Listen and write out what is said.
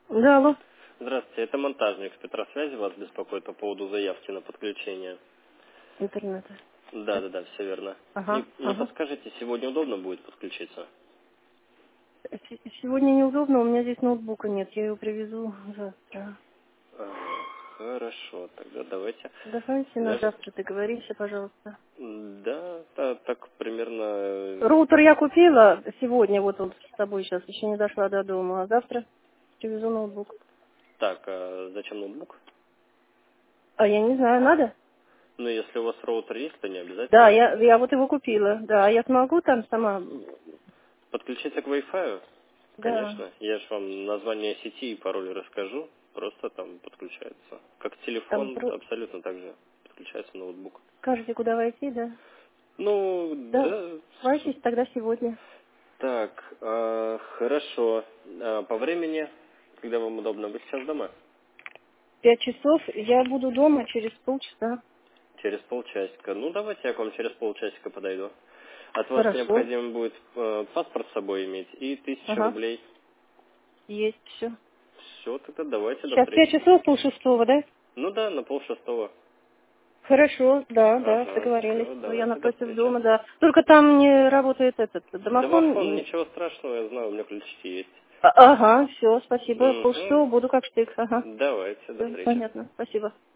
Да, алло. Здравствуйте, это монтажник с Петросвязи, вас беспокоит по поводу заявки на подключение. Интернета. Так. Да, все верно. Не, Ага, не ага. подскажете, сегодня удобно будет подключиться? Сегодня неудобно, у меня здесь ноутбука нет, я его привезу завтра. Хорошо, тогда давайте. Давайте на Я ж- завтра договоримся, пожалуйста. Да, так примерно. Роутер я купила сегодня, вот он с тобой сейчас, еще не дошла до дома, а завтра привезу ноутбук. Так, а зачем ноутбук? А я не знаю, надо? Ну, если у вас роутер есть, то не Да, обязательно. я вот его купила, да, я смогу там сама, Подключиться к Wi-Fi? да, Конечно. Я же вам название сети и пароль расскажу. Просто там подключается. Как там телефон, абсолютно так же подключается ноутбук. скажете, куда войти, да? Ну, Да, да. давайте тогда сегодня. Так, хорошо. По времени, когда вам удобно, вы сейчас дома? 5 часов, я буду дома через полчаса. Через полчасика. Ну, давайте я к вам через полчасика подойду. От вас Хорошо. необходимо будет паспорт с собой иметь и 1000 Ага, рублей. есть все. Все, тогда давайте до Сейчас 5 часов, встречи. полшестого, да? Ну да, на полшестого. Хорошо, да, Ага, договорились. все, Я давайте до напротив встречи. дома, да. Только там не работает этот Домофон, домофон. ничего страшного, я знаю, у меня ключи есть. Ага, все, спасибо. Угу. Полшестого буду как штык. Ага, Давайте, до все, встречи. понятно. Спасибо.